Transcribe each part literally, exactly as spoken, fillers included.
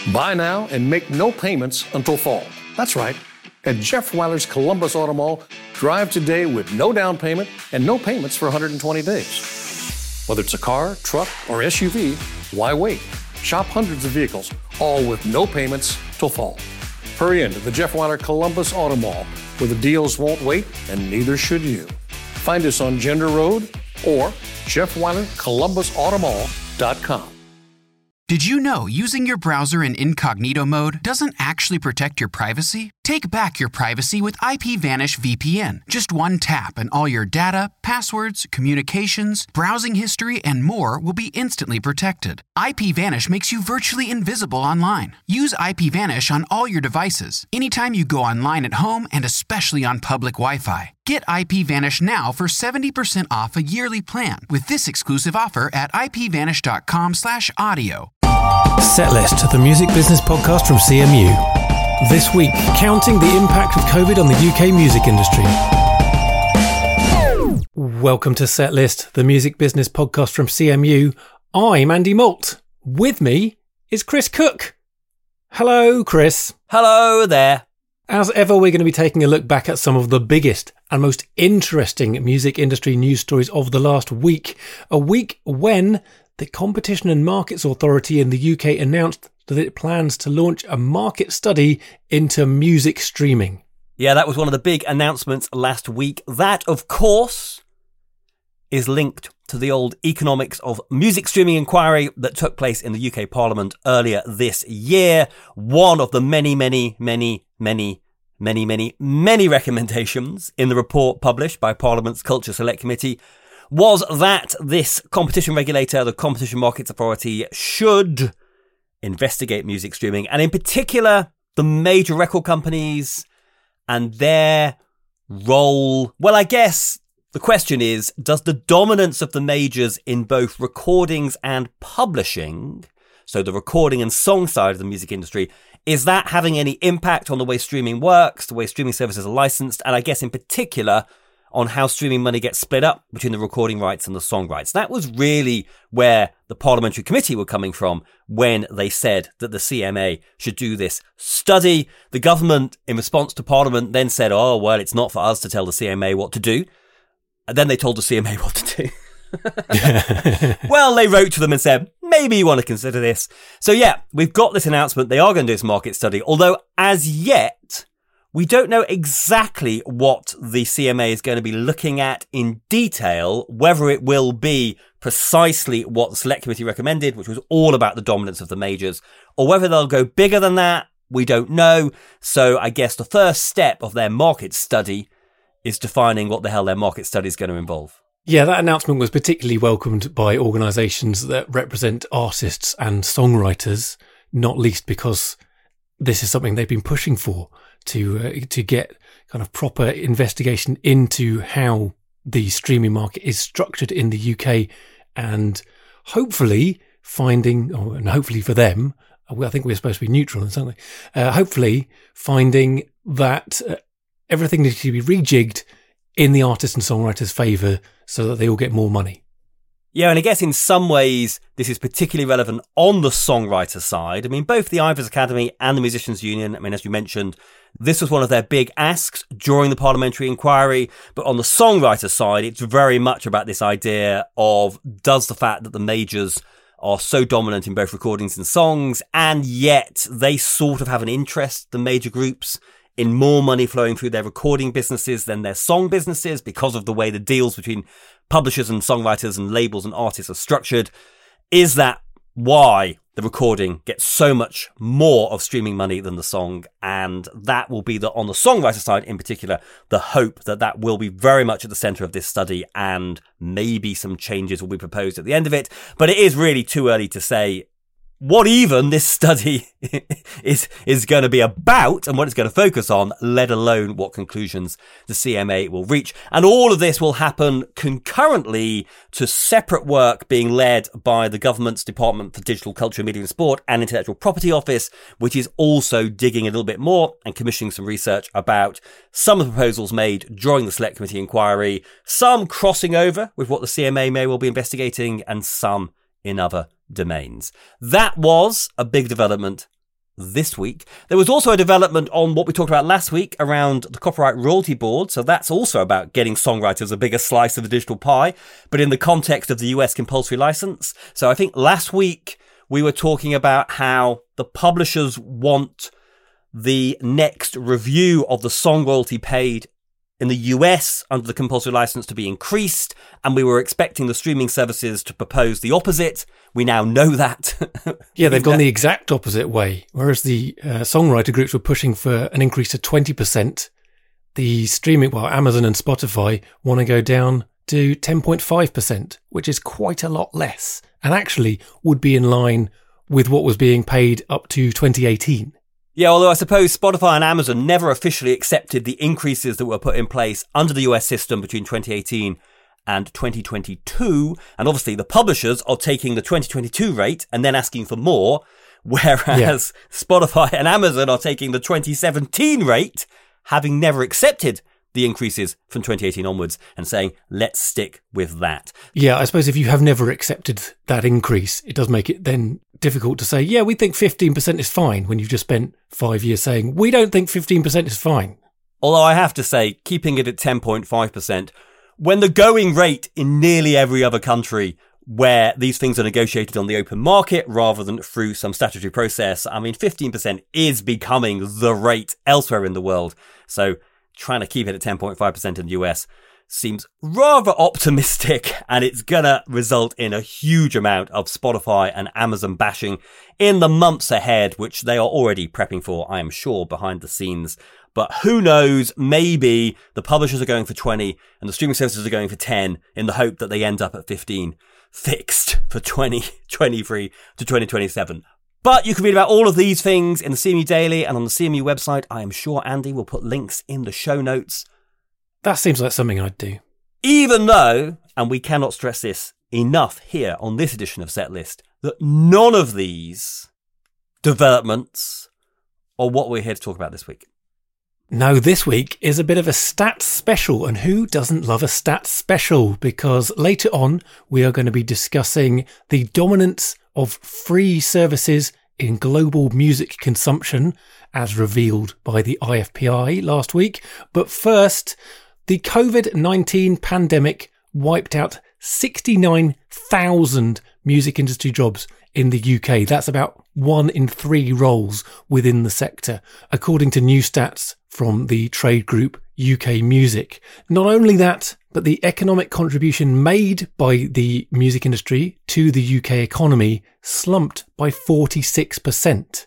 Buy now and make no payments until fall. That's right. At Jeff Weiler's Columbus Auto Mall, drive today with no down payment and no payments for one hundred twenty days. Whether it's a car, truck, or S U V, why wait? Shop hundreds of vehicles, all with no payments till fall. Hurry into the Jeff Weiler Columbus Auto Mall, where the deals won't wait and neither should you. Find us on Gender Road or Jeff Weiler Columbus Auto Mall dot com. Did you know using your browser in incognito mode doesn't actually protect your privacy? Take back your privacy with IPVanish V P N. Just one tap and all your data, passwords, communications, browsing history, and more will be instantly protected. IPVanish makes you virtually invisible online. Use IPVanish on all your devices, anytime you go online at home and especially on public Wi-Fi. Get IPVanish now for seventy percent off a yearly plan with this exclusive offer at ipvanish.com slash audio. Setlist, the music business podcast from C M U. This week, counting the impact of COVID on the U K music industry. Welcome to Setlist, the music business podcast from C M U. I'm Andy Malt. With me is Chris Cook. Hello, Chris. Hello there. As ever, we're going to be taking a look back at some of the biggest and most interesting music industry news stories of the last week. A week when the Competition and Markets Authority in the U K announced that it plans to launch a market study into music streaming. Yeah, that was one of the big announcements last week. That, of course, is linked to the old economics of music streaming inquiry that took place in the U K Parliament earlier this year. One of the many, many, many, many, many, many, many recommendations in the report published by Parliament's Culture Select Committee was that this competition regulator, the Competition Markets Authority, should investigate music streaming, and in particular, the major record companies and their role. Well, I guess the question is, does the dominance of the majors in both recordings and publishing, so the recording and song side of the music industry, is that having any impact on the way streaming works, the way streaming services are licensed, and I guess in particular on how streaming money gets split up between the recording rights and the song rights? That was really where the parliamentary committee were coming from when they said that the C M A should do this study. The government, in response to Parliament, then said, oh, well, it's not for us to tell the C M A what to do. And then they told the C M A what to do. Well, they wrote to them and said, maybe you want to consider this. So yeah, we've got this announcement. They are going to do this market study, although as yet, we don't know exactly what the C M A is going to be looking at in detail, whether it will be precisely what the Select Committee recommended, which was all about the dominance of the majors, or whether they'll go bigger than that. We don't know. So I guess the first step of their market study is defining what the hell their market study is going to involve. Yeah, that announcement was particularly welcomed by organisations that represent artists and songwriters, not least because this is something they've been pushing for, to uh, to get kind of proper investigation into how the streaming market is structured in the U K, and hopefully finding, oh, and hopefully for them, I think we're supposed to be neutral in something, uh, hopefully finding that uh, everything needs to be rejigged in the artist and songwriter's favour so that they all get more money. Yeah, and I guess in some ways, this is particularly relevant on the songwriter side. I mean, both the Ivors Academy and the Musicians Union, I mean, as you mentioned, this was one of their big asks during the parliamentary inquiry. But on the songwriter side, it's very much about this idea of, does the fact that the majors are so dominant in both recordings and songs, and yet they sort of have an interest, the major groups, in more money flowing through their recording businesses than their song businesses because of the way the deals between publishers and songwriters and labels and artists are structured. Is that why the recording gets so much more of streaming money than the song? And that will be the, on the songwriter side in particular, the hope that that will be very much at the centre of this study, and maybe some changes will be proposed at the end of it. But it is really too early to say what even this study is is going to be about and what it's going to focus on, let alone what conclusions the C M A will reach. And all of this will happen concurrently to separate work being led by the government's Department for Digital, Culture, Media and Sport and Intellectual Property Office, which is also digging a little bit more and commissioning some research about some of the proposals made during the Select Committee inquiry, some crossing over with what the C M A may well be investigating, and some in other domains. That was a big development this week. There was also a development on what we talked about last week around the Copyright Royalty Board. So that's also about getting songwriters a bigger slice of the digital pie, but in the context of the U S compulsory license. So I think last week we were talking about how the publishers want the next review of the song royalty paid in the U S under the compulsory license to be increased, and we were expecting the streaming services to propose the opposite. We now know that. Yeah, they've gone the exact opposite way. Whereas the uh, songwriter groups were pushing for an increase to twenty percent, the streaming, well, Amazon and Spotify want to go down to ten point five percent, which is quite a lot less, and actually would be in line with what was being paid up to twenty eighteen. Yeah, although I suppose Spotify and Amazon never officially accepted the increases that were put in place under the U S system between twenty eighteen and twenty twenty-two. And obviously the publishers are taking the twenty twenty-two rate and then asking for more, whereas yeah. Spotify and Amazon are taking the twenty seventeen rate, having never accepted the increases from twenty eighteen onwards, and saying, let's stick with that. Yeah, I suppose if you have never accepted that increase, it does make it then difficult to say, yeah, we think fifteen percent is fine, when you've just spent five years saying, we don't think fifteen percent is fine. Although I have to say, keeping it at ten point five percent, when the going rate in nearly every other country where these things are negotiated on the open market rather than through some statutory process, I mean, fifteen percent is becoming the rate elsewhere in the world. So trying to keep it at ten point five percent in the U S seems rather optimistic, and it's going to result in a huge amount of Spotify and Amazon bashing in the months ahead, which they are already prepping for, I am sure, behind the scenes. But who knows, maybe the publishers are going for twenty and the streaming services are going for ten in the hope that they end up at fifteen fixed for twenty twenty-three to twenty twenty-seven. But you can read about all of these things in the C M U Daily and on the C M U website. I am sure Andy will put links in the show notes. That seems like something I'd do. Even though, and we cannot stress this enough here on this edition of Setlist, that none of these developments are what we're here to talk about this week. No, this week is a bit of a stats special, and who doesn't love a stats special? Because later on, we are going to be discussing the dominance of free services in global music consumption, as revealed by the I F P I last week. But first, the covid nineteen pandemic wiped out sixty-nine thousand music industry jobs in the U K. That's about one in three roles within the sector, according to new stats from the trade group U K Music. Not only that, but the economic contribution made by the music industry to the U K economy slumped by forty-six percent.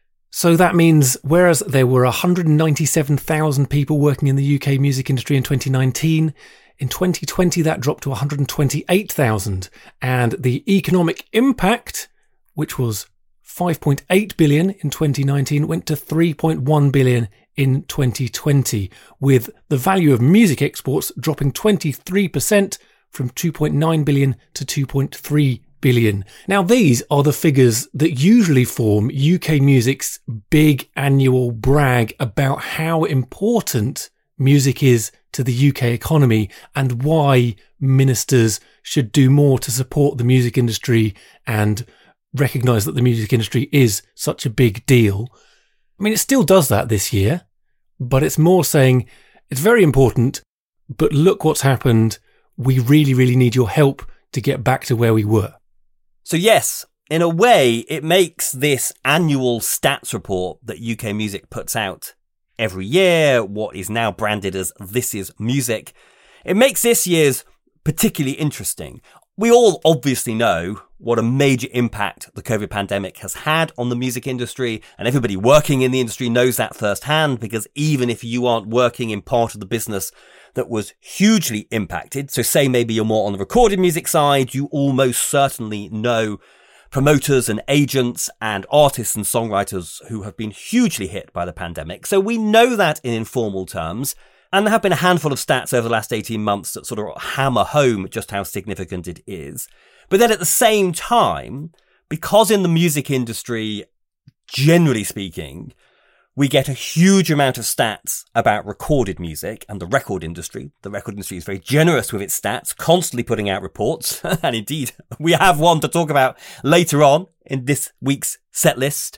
So that means whereas there were one hundred ninety-seven thousand people working in the U K music industry in twenty nineteen, in twenty twenty that dropped to one hundred twenty-eight thousand, and the economic impact, which was five point eight billion in twenty nineteen, went to three point one billion in twenty twenty, with the value of music exports dropping twenty-three percent from two point nine billion to two point three billion. Now, these are the figures that usually form U K music's big annual brag about how important music is to the U K economy and why ministers should do more to support the music industry and recognise that the music industry is such a big deal. I mean, it still does that this year, but it's more saying it's very important, but look what's happened. We really, really need your help to get back to where we were. So yes, in a way, it makes this annual stats report that U K Music puts out every year, what is now branded as This Is Music, it makes this year's particularly interesting. We all obviously know what a major impact the COVID pandemic has had on the music industry, and everybody working in the industry knows that firsthand, because even if you aren't working in part of the business that was hugely impacted, so say maybe you're more on the recorded music side, you almost certainly know promoters and agents and artists and songwriters who have been hugely hit by the pandemic. So we know that in informal terms. And there have been a handful of stats over the last eighteen months that sort of hammer home just how significant it is. But then at the same time, because in the music industry, generally speaking, we get a huge amount of stats about recorded music and the record industry. The record industry is very generous with its stats, constantly putting out reports. And indeed, we have one to talk about later on in this week's set list.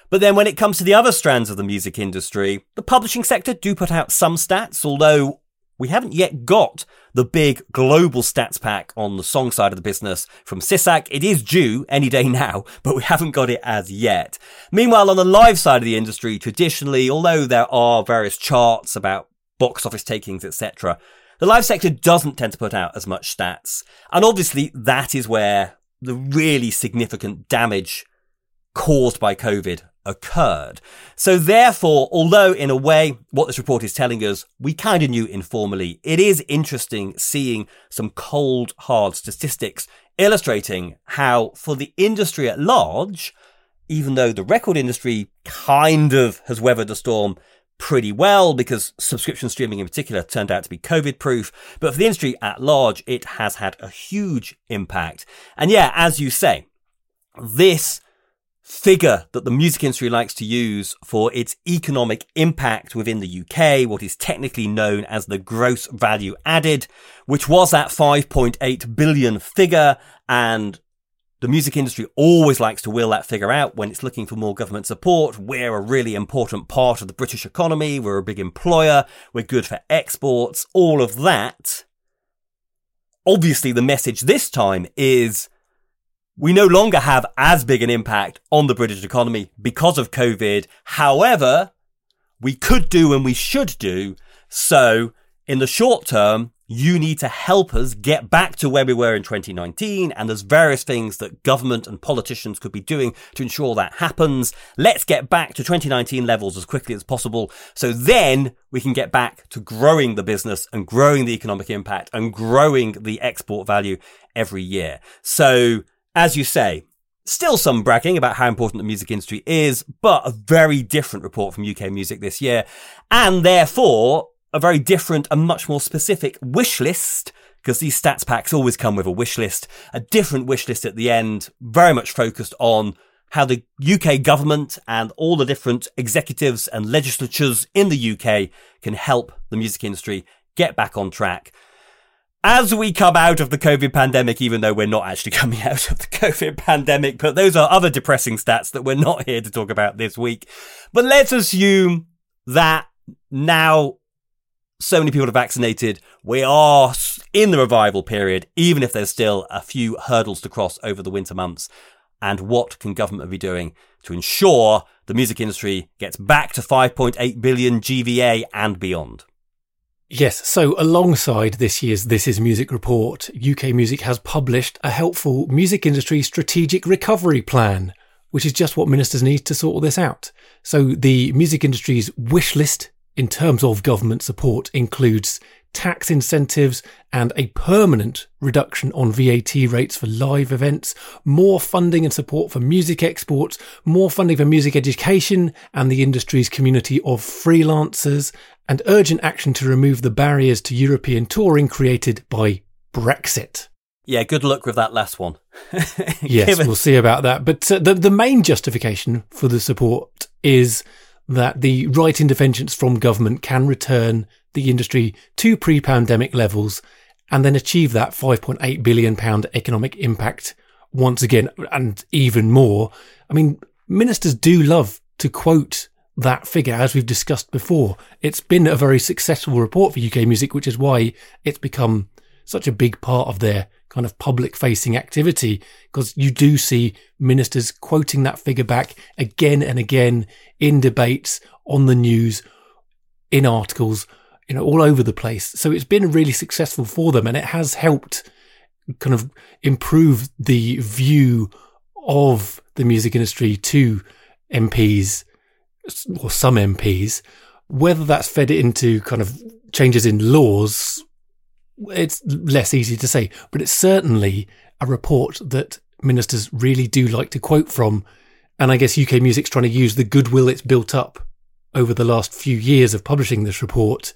But then when it comes to the other strands of the music industry, the publishing sector do put out some stats, although we haven't yet got the big global stats pack on the song side of the business from C I S A C. It is due any day now, but we haven't got it as yet. Meanwhile, on the live side of the industry, traditionally, although there are various charts about box office takings, et cetera, the live sector doesn't tend to put out as much stats. And obviously, that is where the really significant damage caused by COVID occurred. So therefore, although in a way, what this report is telling us, we kind of knew informally, it is interesting seeing some cold, hard statistics illustrating how for the industry at large, even though the record industry kind of has weathered the storm pretty well because subscription streaming in particular turned out to be COVID proof, but for the industry at large, it has had a huge impact. And yeah, as you say, this figure that the music industry likes to use for its economic impact within the U K, what is technically known as the gross value added, which was that five point eight billion figure. And the music industry always likes to wheel that figure out when it's looking for more government support. We're a really important part of the British economy. We're a big employer. We're good for exports, all of that. Obviously, the message this time is we no longer have as big an impact on the British economy because of COVID. However, we could do and we should do. So in the short term, you need to help us get back to where we were in twenty nineteen. And there's various things that government and politicians could be doing to ensure that happens. Let's get back to twenty nineteen levels as quickly as possible. So then we can get back to growing the business and growing the economic impact and growing the export value every year. So as you say, still some bragging about how important the music industry is, but a very different report from U K Music this year. And therefore, a very different and much more specific wish list, because these stats packs always come with a wish list, a different wish list at the end, very much focused on how the U K government and all the different executives and legislatures in the U K can help the music industry get back on track as we come out of the COVID pandemic, even though we're not actually coming out of the COVID pandemic. But those are other depressing stats that we're not here to talk about this week. But let's assume that now so many people are vaccinated, we are in the revival period, even if there's still a few hurdles to cross over the winter months. And what can government be doing to ensure the music industry gets back to five point eight billion G V A and beyond? Yes, so alongside this year's This Is Music report, U K Music has published a helpful music industry strategic recovery plan, which is just what ministers need to sort all this out. So the music industry's wish list in terms of government support includes tax incentives and a permanent reduction on V A T rates for live events, more funding and support for music exports, more funding for music education and the industry's community of freelancers, and urgent action to remove the barriers to European touring created by Brexit. Yeah, good luck with that last one. Yes, Given- we'll see about that. But uh, the, the main justification for the support is that the right interventions from government can return the industry to pre-pandemic levels and then achieve that five point eight billion pounds economic impact once again, and even more. I mean, ministers do love to quote that figure, as we've discussed before. It's been a very successful report for U K Music, which is why it's become such a big part of their kind of public-facing activity, because you do see ministers quoting that figure back again and again in debates, on the news, in articles, you know, all over the place. So it's been really successful for them, and it has helped kind of improve the view of the music industry to M Ps, or some M Ps. Whether that's fed into kind of changes in laws, it's less easy to say, but it's certainly a report that ministers really do like to quote from. And I guess U K Music's trying to use the goodwill it's built up over the last few years of publishing this report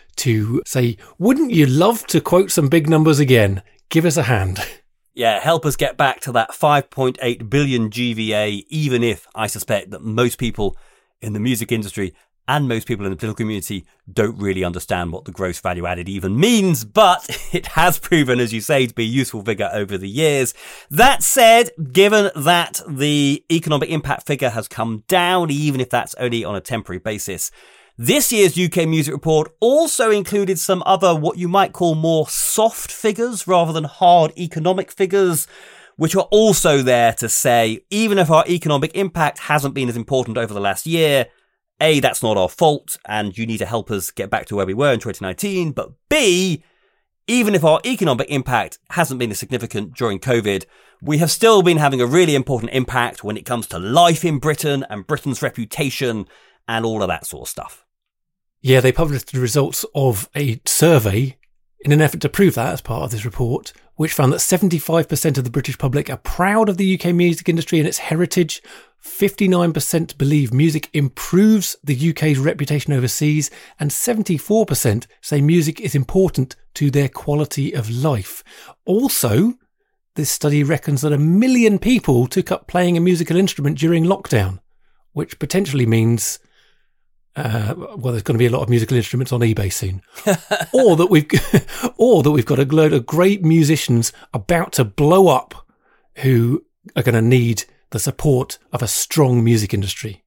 to say, wouldn't you love to quote some big numbers again? Give us a hand. Yeah, help us get back to that five point eight billion G V A, even if I suspect that most people in the music industry and most people in the political community don't really understand what the gross value added even means, but it has proven, as you say, to be a useful figure over the years. That said, given that the economic impact figure has come down, even if that's only on a temporary basis, this year's U K Music Report also included some other what you might call more soft figures rather than hard economic figures, which are also there to say, even if our economic impact hasn't been as important over the last year, A, that's not our fault, and you need to help us get back to where we were in twenty nineteen. But B, even if our economic impact hasn't been as significant during COVID, we have still been having a really important impact when it comes to life in Britain and Britain's reputation and all of that sort of stuff. Yeah, they published the results of a survey in an effort to prove that as part of this report, which found that seventy-five percent of the British public are proud of the U K music industry and its heritage. fifty-nine percent believe music improves the U K's reputation overseas, and seventy-four percent say music is important to their quality of life. Also, this study reckons that a million people took up playing a musical instrument during lockdown, which potentially means Uh, well, there's going to be a lot of musical instruments on eBay soon, or that we've, or that we've got a load of great musicians about to blow up, who are going to need the support of a strong music industry.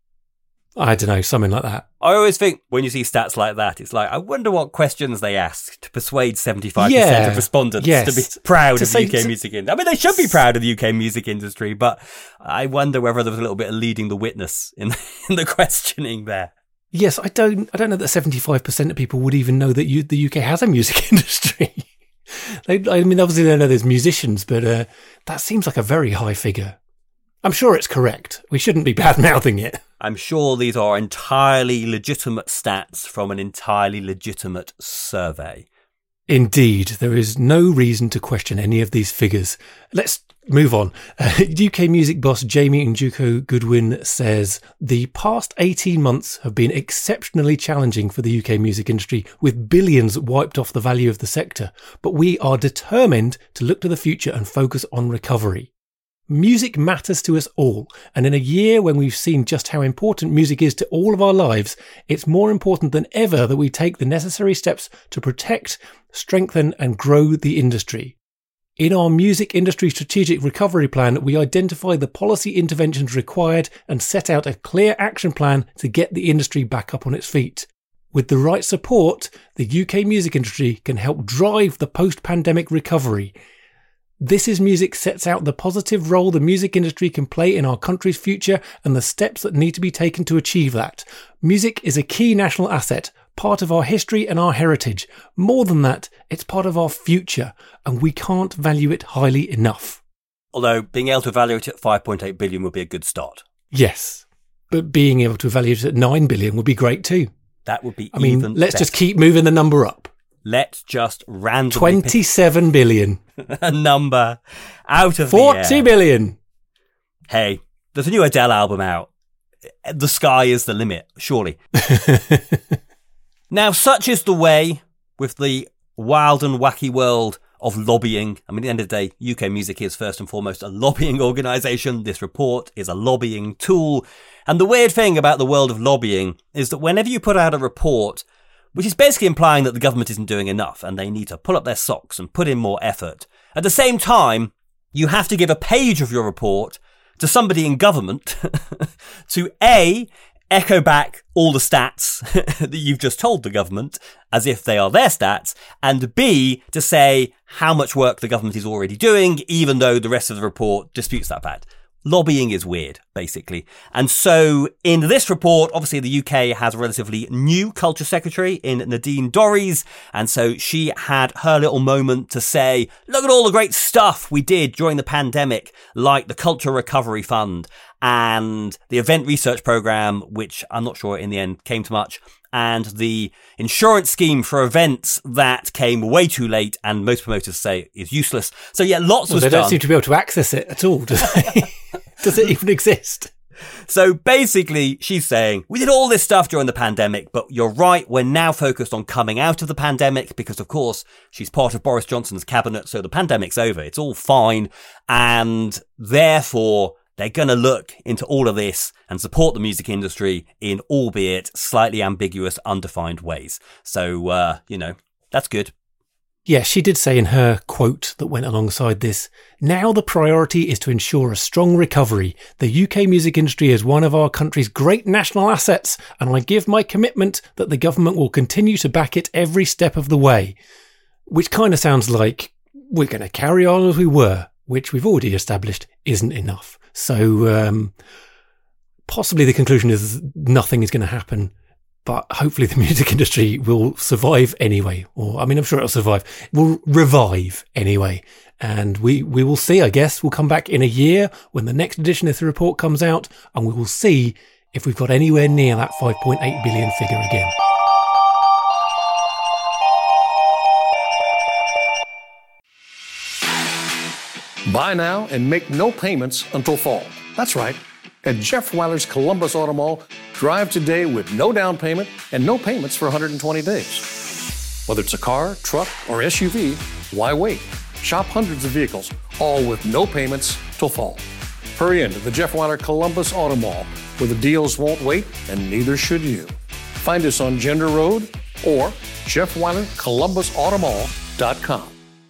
I don't know, something like that. I always think when you see stats like that, it's like, I wonder what questions they ask to persuade seventy-five percent yeah, of respondents yes. to be proud to of say, the U K to, music industry. I mean, they should be proud of the U K music industry, but I wonder whether there was a little bit of leading the witness in, in the questioning there. Yes, I don't. I don't know that seventy-five percent of people would even know that you, the U K has a music industry. they, I mean, obviously they know there's musicians, but uh, that seems like a very high figure. I'm sure it's correct. We shouldn't be bad mouthing it. I'm sure these are entirely legitimate stats from an entirely legitimate survey. Indeed, there is no reason to question any of these figures. Let's move on. Uh, U K music boss Jamie Njuko Goodwin says the past eighteen months have been exceptionally challenging for the U K music industry, with billions wiped off the value of the sector. But we are determined to look to the future and focus on recovery. Music matters to us all, and in a year when we've seen just how important music is to all of our lives, it's more important than ever that we take the necessary steps to protect, strengthen and grow the industry. In our music industry strategic recovery plan, we identify the policy interventions required and set out a clear action plan to get the industry back up on its feet. With the right support, the U K music industry can help drive the post-pandemic recovery. This Is Music sets out the positive role the music industry can play in our country's future and the steps that need to be taken to achieve that. Music is a key national asset, part of our history and our heritage. More than that, it's part of our future, and we can't value it highly enough. Although being able to evaluate it at five point eight billion would be a good start. Yes, but being able to evaluate it at nine billion would be great too. That would be I mean, even let's better. just keep moving the number up. Let's just randomly twenty-seven billion. pick a number out of forty the air. billion. Hey, there's a new Adele album out. The sky is the limit, surely. Now, such is the way with the wild and wacky world of lobbying. I mean, at the end of the day, U K Music is first and foremost a lobbying organisation. This report is a lobbying tool. And the weird thing about the world of lobbying is that whenever you put out a report, which is basically implying that the government isn't doing enough and they need to pull up their socks and put in more effort, at the same time, you have to give a page of your report to somebody in government to A, echo back all the stats that you've just told the government as if they are their stats, and B, to say how much work the government is already doing, even though the rest of the report disputes that fact. Lobbying is weird, basically. And so in this report, obviously the U K has a relatively new culture secretary in Nadine Dorries. And so she had her little moment to say, look at all the great stuff we did during the pandemic, like the Culture Recovery Fund and the Event Research Programme, which I'm not sure in the end came to much, and the insurance scheme for events that came way too late and most promoters say is useless. So yeah, lots well, was they done. They don't seem to be able to access it at all, do they? Does it even exist? So basically, she's saying, we did all this stuff during the pandemic, but you're right, we're now focused on coming out of the pandemic because, of course, she's part of Boris Johnson's cabinet, so the pandemic's over. It's all fine. And therefore, they're going to look into all of this and support the music industry in albeit slightly ambiguous, undefined ways. So, uh, you know, that's good. Yeah, she did say in her quote that went alongside this, "Now the priority is to ensure a strong recovery. The U K music industry is one of our country's great national assets, and I give my commitment that the government will continue to back it every step of the way." Which kind of sounds like we're going to carry on as we were, which we've already established isn't enough. So um, possibly the conclusion is nothing is going to happen. But hopefully the music industry will survive anyway. Or, I mean, I'm sure it'll survive. It will revive anyway. And we, we will see, I guess. We'll come back in a year when the next edition of the report comes out, and we will see if we've got anywhere near that five point eight billion figure again. Buy now and make no payments until fall. That's right. At Jeff Weiler's Columbus Auto Mall, drive today with no down payment and no payments for one hundred twenty days. Whether it's a car, truck, or S U V, why wait? Shop hundreds of vehicles, all with no payments till fall. Hurry into the Jeff Weiler Columbus Auto Mall, where the deals won't wait and neither should you. Find us on Gender Road or jeff weiler columbus auto mall dot com.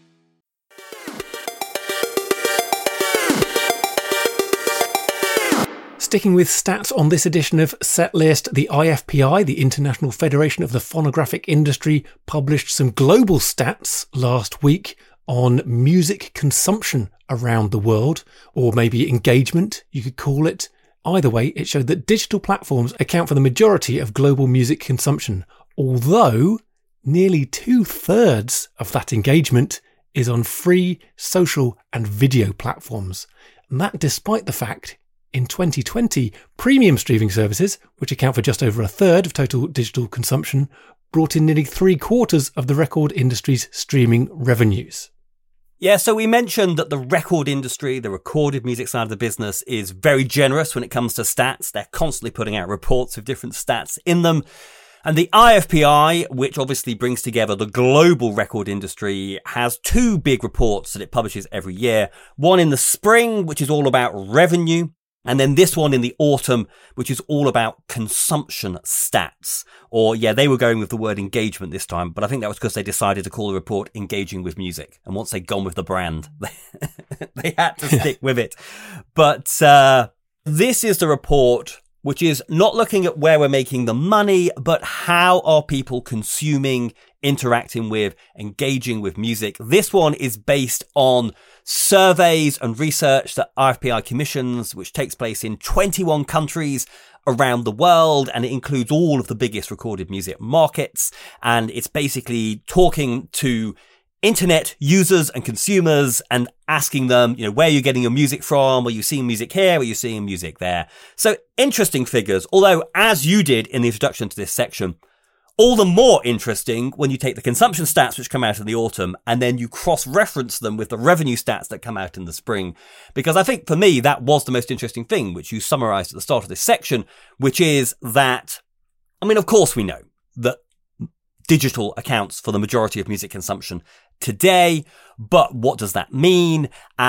Sticking with stats on this edition of Setlist, the I F P I, the International Federation of the Phonographic Industry, published some global stats last week on music consumption around the world, or maybe engagement, you could call it. Either way, it showed that digital platforms account for the majority of global music consumption, although nearly two-thirds of that engagement is on free social and video platforms. And that despite the fact in twenty twenty, premium streaming services, which account for just over a third of total digital consumption, brought in nearly three quarters of the record industry's streaming revenues. Yeah, so we mentioned that the record industry, the recorded music side of the business, is very generous when it comes to stats. They're constantly putting out reports with different stats in them. And the I F P I, which obviously brings together the global record industry, has two big reports that it publishes every year. One in the spring, which is all about revenue. And then this one in the autumn, which is all about consumption stats. Or, yeah, they were going with the word engagement this time, but I think that was because they decided to call the report Engaging with Music. And once they'd gone with the brand, they had to stick with it. But uh this is the report which is not looking at where we're making the money, but how are people consuming, interacting with, engaging with music. This one is based on surveys and research that I F P I commissions, which takes place in twenty-one countries around the world, and it includes all of the biggest recorded music markets. And it's basically talking to internet users and consumers and asking them, you know, where you're getting your music from. Are you seeing music here? Are you seeing music there? So interesting figures. Although, as you did in the introduction to this section, all the more interesting when you take the consumption stats which come out in the autumn and then you cross-reference them with the revenue stats that come out in the spring. Because I think for me, that was the most interesting thing, which you summarized at the start of this section, which is that, I mean, of course we know that digital accounts for the majority of music consumption today, but what does that mean?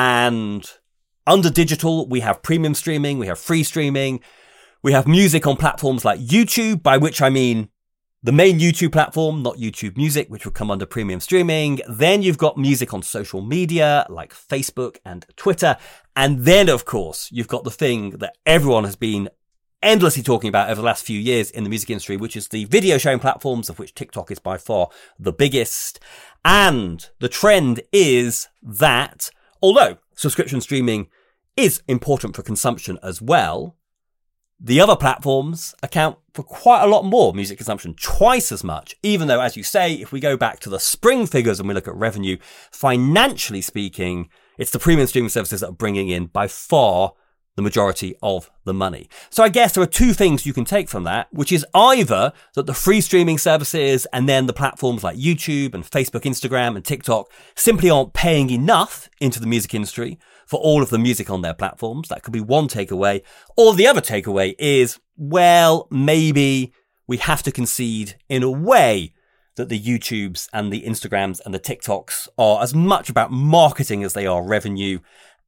And under digital, we have premium streaming, we have free streaming, we have music on platforms like YouTube, by which I mean the main YouTube platform, not YouTube Music, which would come under premium streaming. Then you've got music on social media like Facebook and Twitter. And then, of course, you've got the thing that everyone has been endlessly talking about over the last few years in the music industry, which is the video sharing platforms, of which TikTok is by far the biggest. And the trend is that although subscription streaming is important for consumption as well, the other platforms account for quite a lot more music consumption, twice as much, even though, as you say, if we go back to the spring figures and we look at revenue, financially speaking, it's the premium streaming services that are bringing in by far the majority of the money. So I guess there are two things you can take from that, which is either that the free streaming services and then the platforms like YouTube and Facebook, Instagram and TikTok simply aren't paying enough into the music industry for all of the music on their platforms. That could be one takeaway. Or the other takeaway is, well, maybe we have to concede in a way that the YouTubes and the Instagrams and the TikToks are as much about marketing as they are revenue.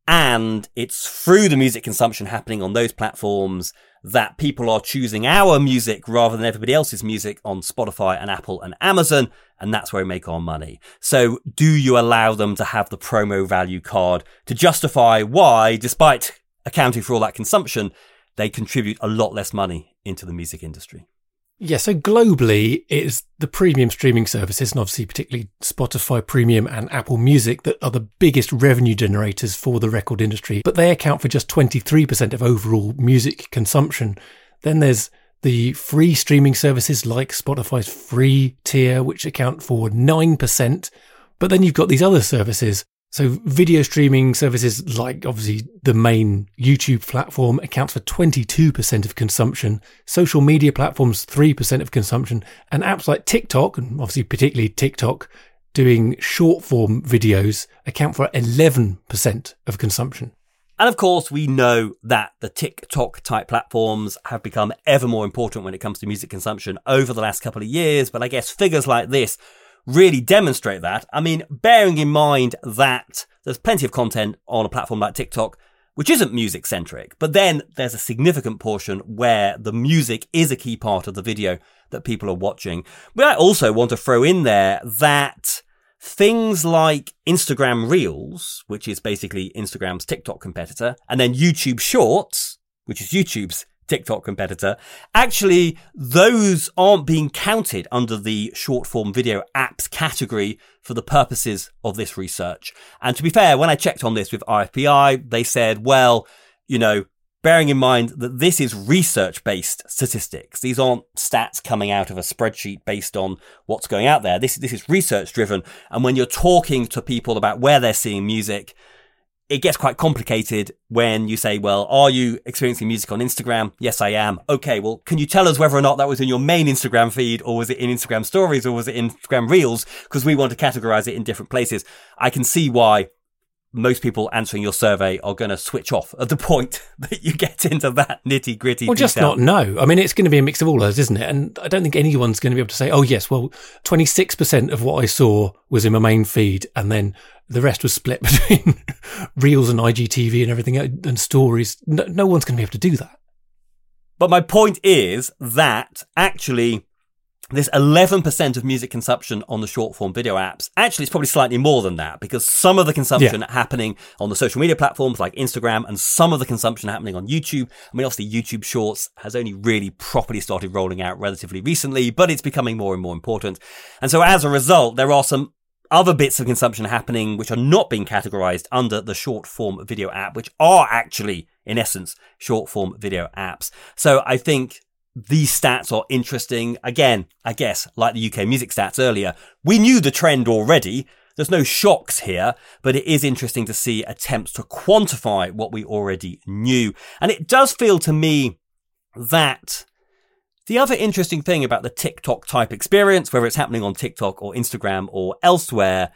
And it's through the music consumption happening on those platforms that people are choosing our music rather than everybody else's music on Spotify and Apple and Amazon. And that's where we make our money. So do you allow them to have the promo value card to justify why, despite accounting for all that consumption, they contribute a lot less money into the music industry? Yeah, so globally, it's the premium streaming services, and obviously particularly Spotify Premium and Apple Music, that are the biggest revenue generators for the record industry, but they account for just twenty-three percent of overall music consumption. Then there's the free streaming services like Spotify's free tier, which account for nine percent. But then you've got these other services. So video streaming services like obviously the main YouTube platform accounts for twenty-two percent of consumption, social media platforms three percent of consumption, and apps like TikTok, and obviously particularly TikTok, doing short form videos account for eleven percent of consumption. And of course, we know that the TikTok type platforms have become ever more important when it comes to music consumption over the last couple of years. But I guess figures like this really demonstrate that. I mean, bearing in mind that there's plenty of content on a platform like TikTok, which isn't music centric, but then there's a significant portion where the music is a key part of the video that people are watching. We might also want to throw in there that things like Instagram Reels, which is basically Instagram's TikTok competitor, and then YouTube Shorts, which is YouTube's TikTok competitor, actually those aren't being counted under the short form video apps category for the purposes of this research. And to be fair, when I checked on this with R F P I, they said, well, you know, bearing in mind that this is research based statistics, these aren't stats coming out of a spreadsheet based on what's going out there. This, this is research driven. And when you're talking to people about where they're seeing music, it gets quite complicated when you say, well, are you experiencing music on Instagram? Yes, I am. Okay, well, can you tell us whether or not that was in your main Instagram feed, or was it in Instagram stories, or was it in Instagram Reels? Because we want to categorize it in different places. I can see why most people answering your survey are going to switch off at the point that you get into that nitty gritty. Well, just not know. I mean, it's going to be a mix of all those, isn't it? And I don't think anyone's going to be able to say, oh, yes, well, twenty-six percent of what I saw was in my main feed, and then the rest was split between Reels and I G T V and everything and stories. No, no one's going to be able to do that. But my point is that actually this eleven percent of music consumption on the short form video apps, actually it's probably slightly more than that, because some of the consumption yeah. happening on the social media platforms like Instagram, and some of the consumption happening on YouTube. I mean, obviously YouTube Shorts has only really properly started rolling out relatively recently, but it's becoming more and more important. And so as a result, there are some other bits of consumption happening which are not being categorized under the short form video app, which are actually, in essence, short form video apps. So I think these stats are interesting. Again, I guess, like the U K music stats earlier, we knew the trend already. There's no shocks here, but it is interesting to see attempts to quantify what we already knew. And it does feel to me that the other interesting thing about the TikTok type experience, whether it's happening on TikTok or Instagram or elsewhere,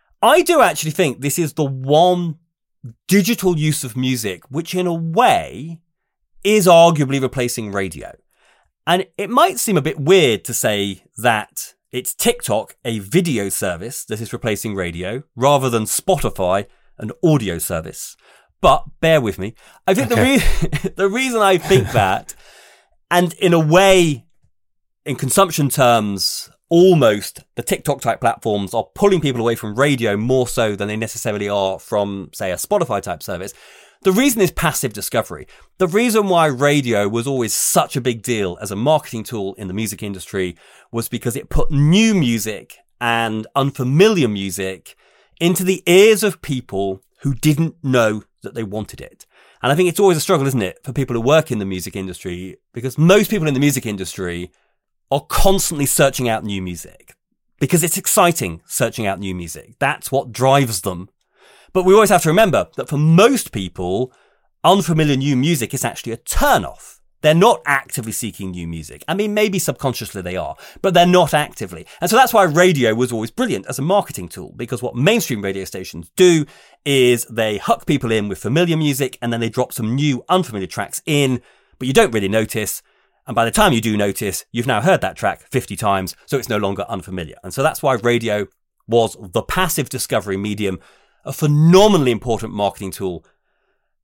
I do actually think this is the one digital use of music which in a way is arguably replacing radio. And it might seem a bit weird to say that it's TikTok, a video service, that is replacing radio, rather than Spotify, an audio service. But bear with me. I think okay. the, re- the reason I think that, and in a way, in consumption terms, almost the TikTok type platforms are pulling people away from radio more so than they necessarily are from, say, a Spotify type service. The reason is passive discovery. The reason why radio was always such a big deal as a marketing tool in the music industry was because it put new music and unfamiliar music into the ears of people who didn't know that they wanted it. And I think it's always a struggle, isn't it, for people who work in the music industry, because most people in the music industry are constantly searching out new music because it's exciting searching out new music. That's what drives them. But we always have to remember that for most people, unfamiliar new music is actually a turn-off. They're not actively seeking new music. I mean, maybe subconsciously they are, but they're not actively. And so that's why radio was always brilliant as a marketing tool, because what mainstream radio stations do is they hook people in with familiar music and then they drop some new unfamiliar tracks in, but you don't really notice. And by the time you do notice, you've now heard that track fifty times, so it's no longer unfamiliar. And so that's why radio was the passive discovery medium, a phenomenally important marketing tool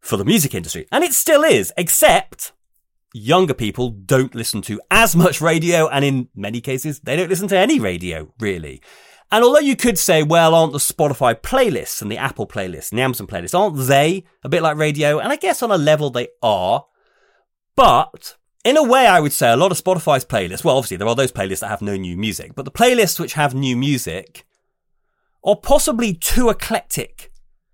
for the music industry. And it still is, except younger people don't listen to as much radio, and in many cases, they don't listen to any radio, really. And although you could say, well, aren't the Spotify playlists and the Apple playlists and the Amazon playlists, aren't they a bit like radio? And I guess on a level they are. But in a way, I would say a lot of Spotify's playlists, well, obviously there are those playlists that have no new music, but the playlists which have new music are possibly too eclectic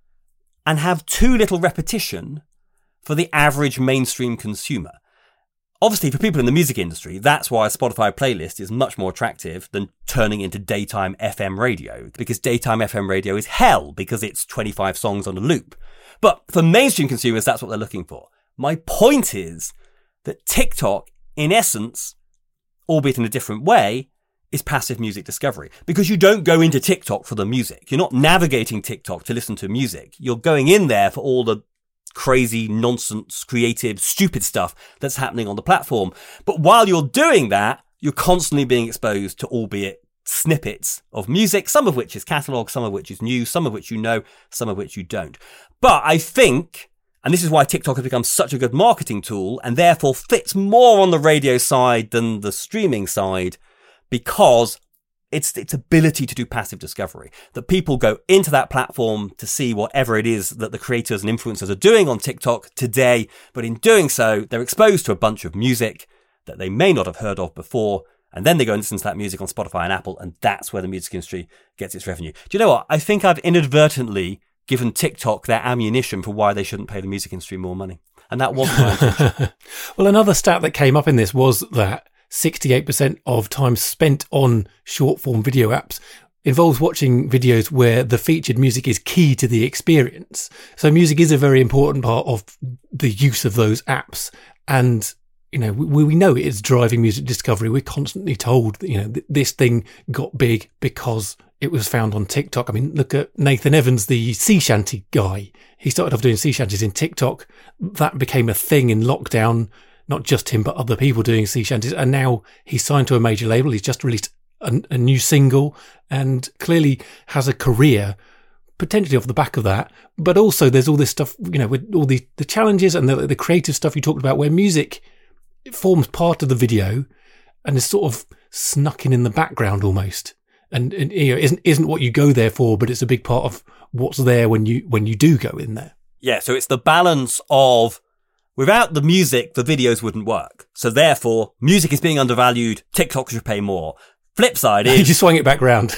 and have too little repetition for the average mainstream consumer. Obviously, for people in the music industry, that's why a Spotify playlist is much more attractive than turning into daytime F M radio, because daytime F M radio is hell because it's twenty-five songs on a loop. But for mainstream consumers, that's what they're looking for. My point is that TikTok, in essence, albeit in a different way, is passive music discovery, because you don't go into TikTok for the music. You're not navigating TikTok to listen to music. You're going in there for all the crazy, nonsense, creative, stupid stuff that's happening on the platform. But while you're doing that, you're constantly being exposed to, albeit snippets of music, some of which is catalogue, some of which is new, some of which you know, some of which you don't. But I think, and this is why TikTok has become such a good marketing tool and therefore fits more on the radio side than the streaming side, because it's its ability to do passive discovery, that people go into that platform to see whatever it is that the creators and influencers are doing on TikTok today. But in doing so, they're exposed to a bunch of music that they may not have heard of before. And then they go and listen to that music on Spotify and Apple. And that's where the music industry gets its revenue. Do you know what? I think I've inadvertently given TikTok their ammunition for why they shouldn't pay the music industry more money. And that wasn't my intention. Well, another stat that came up in this was that sixty-eight percent of time spent on short-form video apps involves watching videos where the featured music is key to the experience. So music is a very important part of the use of those apps. And, you know, we, we know it is driving music discovery. We're constantly told that, you know, th- this thing got big because it was found on TikTok. I mean, look at Nathan Evans, the sea shanty guy. He started off doing sea shanties in TikTok. That became a thing in lockdown. Not just him, but other people doing sea shanties. And now he's signed to a major label. He's just released a, a new single and clearly has a career potentially off the back of that. But also there's all this stuff, you know, with all the, the challenges and the, the creative stuff you talked about where music forms part of the video and is sort of snuck in in the background almost. And, and you know, isn't, isn't what you go there for, but it's a big part of what's there when you, when you do go in there. Yeah. So it's the balance of, without the music, the videos wouldn't work. So therefore, music is being undervalued. TikTok should pay more. Flip side is... You just swung it back round.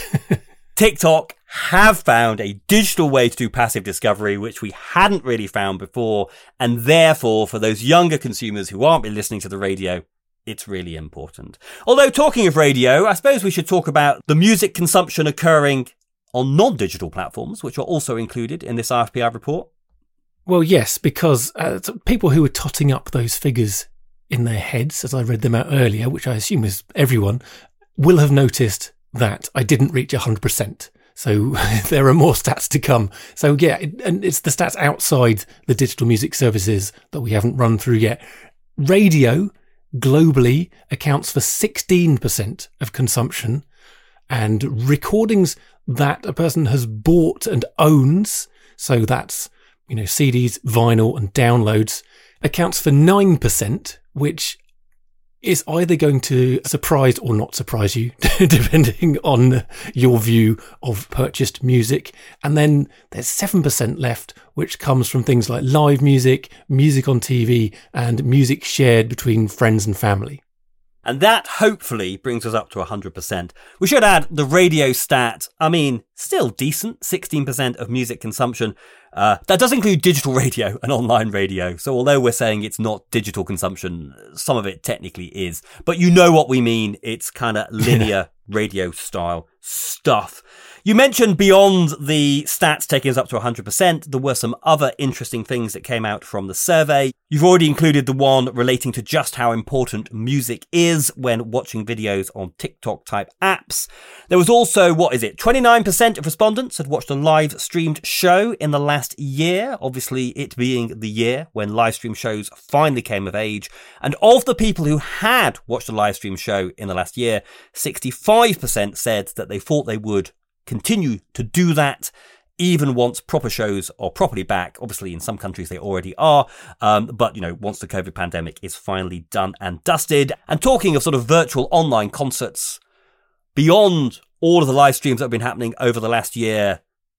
TikTok have found a digital way to do passive discovery, which we hadn't really found before. And therefore, for those younger consumers who aren't been listening to the radio, it's really important. Although, talking of radio, I suppose we should talk about the music consumption occurring on non-digital platforms, which are also included in this R F P I report. Well, yes, because uh, people who were totting up those figures in their heads, as I read them out earlier, which I assume is everyone, will have noticed that I didn't reach one hundred percent. So there are more stats to come. So yeah, it, and it's the stats outside the digital music services that we haven't run through yet. Radio globally accounts for sixteen percent of consumption, and recordings that a person has bought and owns, so that's, you know, C Ds, vinyl and downloads, accounts for nine percent, which is either going to surprise or not surprise you, depending on your view of purchased music. And then there's seven percent left, which comes from things like live music, music on T V, and music shared between friends and family. And that hopefully brings us up to one hundred percent. We should add the radio stat. I mean, still decent, sixteen percent of music consumption. Uh, that does include digital radio and online radio. So although we're saying it's not digital consumption, some of it technically is. But you know what we mean. It's kind of linear radio style stuff. You mentioned beyond the stats taking us up to one hundred percent, there were some other interesting things that came out from the survey. You've already included the one relating to just how important music is when watching videos on TikTok type apps. There was also, what is it, twenty-nine percent of respondents had watched a live streamed show in the last year, obviously it being the year when live stream shows finally came of age. And of the people who had watched a live stream show in the last year, sixty-five percent said that they thought they would continue to do that even once proper shows are properly back. Obviously, in some countries they already are, um, but, you know, once the COVID pandemic is finally done and dusted. And talking of sort of virtual online concerts, beyond all of the live streams that have been happening over the last year,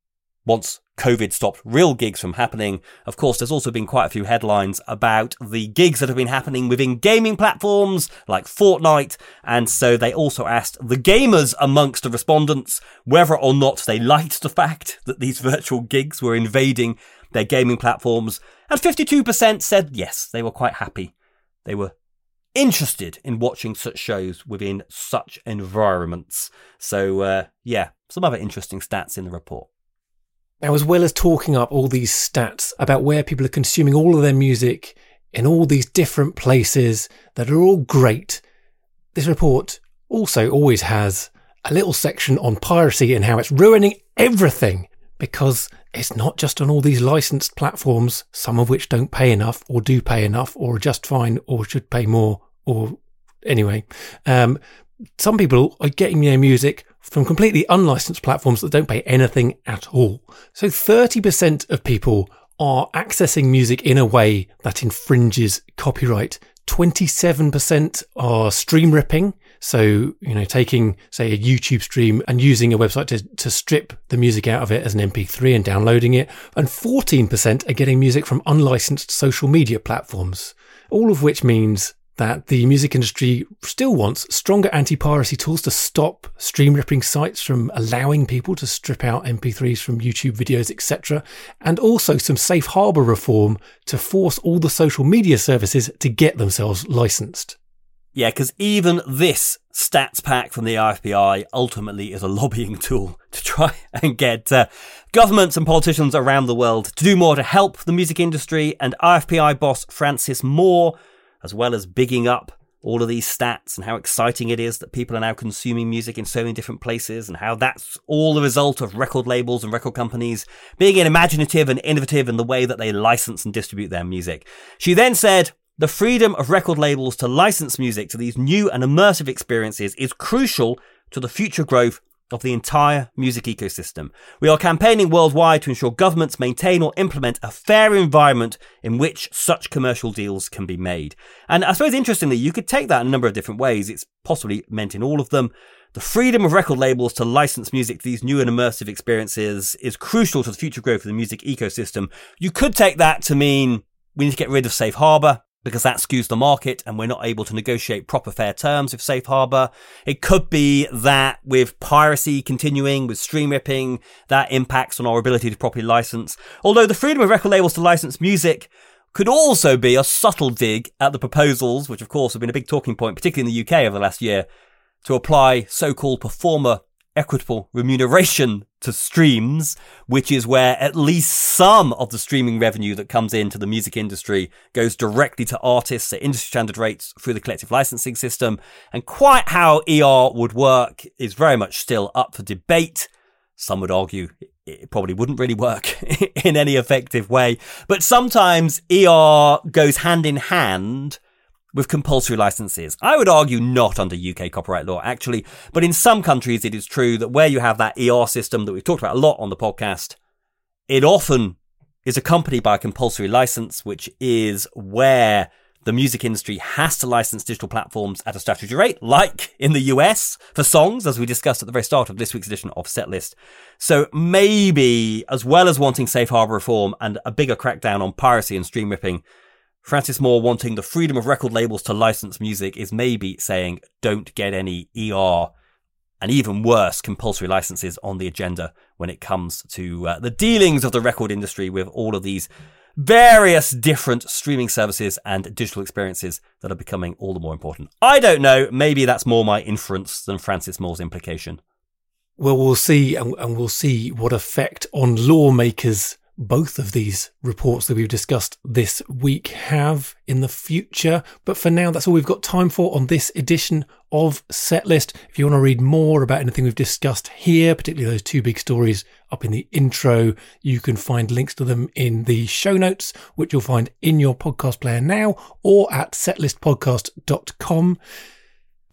once COVID stopped real gigs from happening, of course, there's also been quite a few headlines about the gigs that have been happening within gaming platforms like Fortnite. And so they also asked the gamers amongst the respondents whether or not they liked the fact that these virtual gigs were invading their gaming platforms. And fifty-two percent said yes, they were quite happy. They were interested in watching such shows within such environments. So, uh, yeah, some other interesting stats in the report. Now, as well as talking up all these stats about where people are consuming all of their music in all these different places that are all great, this report also always has a little section on piracy and how it's ruining everything, because it's not just on all these licensed platforms, some of which don't pay enough or do pay enough or are just fine or should pay more or anyway. Um, some people are getting their music from completely unlicensed platforms that don't pay anything at all. So thirty percent of people are accessing music in a way that infringes copyright. twenty-seven percent are stream ripping. So, you know, taking, say, a YouTube stream and using a website to, to strip the music out of it as an M P three and downloading it. And fourteen percent are getting music from unlicensed social media platforms. All of which means that the music industry still wants stronger anti-piracy tools to stop stream ripping sites from allowing people to strip out M P threes from YouTube videos, et cetera, and also some safe harbour reform to force all the social media services to get themselves licensed. Yeah, because even this stats pack from the I F P I ultimately is a lobbying tool to try and get uh, governments and politicians around the world to do more to help the music industry. And I F P I boss Francis Moore, as well as bigging up all of these stats and how exciting it is that people are now consuming music in so many different places, and how that's all the result of record labels and record companies being imaginative and innovative in the way that they license and distribute their music. She then said, the freedom of record labels to license music to these new and immersive experiences is crucial to the future growth of the entire music ecosystem. We are campaigning worldwide to ensure governments maintain or implement a fair environment in which such commercial deals can be made. And I suppose, interestingly, you could take that in a number of different ways. It's possibly meant in all of them. The freedom of record labels to license music to these new and immersive experiences is crucial to the future growth of the music ecosystem. You could take that to mean we need to get rid of safe harbour, because that skews the market and we're not able to negotiate proper fair terms with safe harbour. It could be that with piracy continuing, with stream ripping, that impacts on our ability to properly license. Although the freedom of record labels to license music could also be a subtle dig at the proposals, which of course have been a big talking point, particularly in the U K over the last year, to apply so-called performer equitable remuneration to streams, which is where at least some of the streaming revenue that comes into the music industry goes directly to artists at industry standard rates through the collective licensing system. And quite how E R would work is very much still up for debate. Some would argue it probably wouldn't really work in any effective way. But sometimes E R goes hand in hand with compulsory licenses. I would argue not under U K copyright law, actually, but in some countries it is true that where you have that E R system that we've talked about a lot on the podcast, it often is accompanied by a compulsory license, which is where the music industry has to license digital platforms at a statutory rate, like in the U S for songs, as we discussed at the very start of this week's edition of Setlist. So maybe, as well as wanting safe harbour reform and a bigger crackdown on piracy and stream ripping, Francis Moore wanting the freedom of record labels to license music is maybe saying don't get any E R and even worse, compulsory licenses on the agenda when it comes to uh, the dealings of the record industry with all of these various different streaming services and digital experiences that are becoming all the more important. I don't know. Maybe that's more my inference than Francis Moore's implication. Well, we'll see, and, and we'll see what effect on lawmakers both of these reports that we've discussed this week have in the future. But for now, that's all we've got time for on this edition of Setlist. If you want to read more about anything we've discussed here, particularly those two big stories up in the intro, you can find links to them in the show notes, which you'll find in your podcast player now or at setlist podcast dot com.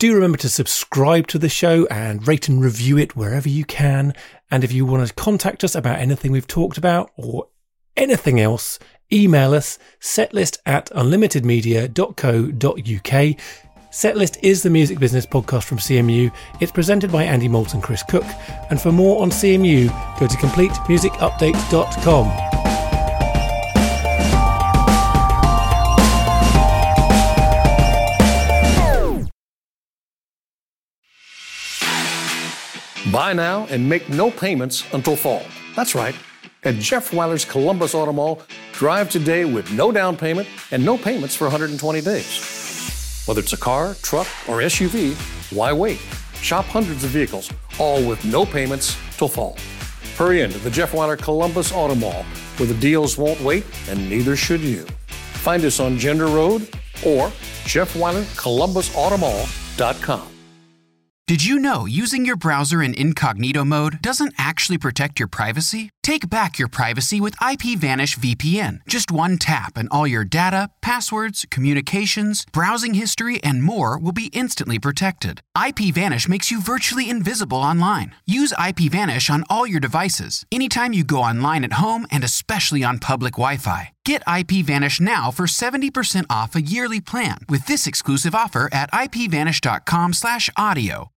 Do remember to subscribe to the show and rate and review it wherever you can. And if you want to contact us about anything we've talked about or anything else, email us setlist at unlimited media dot co dot uk. Setlist is the music business podcast from C M U. It's presented by Andy Moult and Chris Cook. And for more on C M U, go to complete music update dot com. Buy now and make no payments until fall. That's right. At Jeff Weiler's Columbus Auto Mall, drive today with no down payment and no payments for one hundred twenty days. Whether it's a car, truck, or S U V, why wait? Shop hundreds of vehicles, all with no payments till fall. Hurry into the Jeff Weiler Columbus Auto Mall, where the deals won't wait and neither should you. Find us on Gender Road or jeff weiler columbus auto mall dot com. Did you know using your browser in incognito mode doesn't actually protect your privacy? Take back your privacy with IPVanish V P N. Just one tap and all your data, passwords, communications, browsing history, and more will be instantly protected. IPVanish makes you virtually invisible online. Use IPVanish on all your devices, anytime you go online at home and especially on public Wi-Fi. Get IPVanish now for seventy percent off a yearly plan with this exclusive offer at ipvanish dot com slash audio.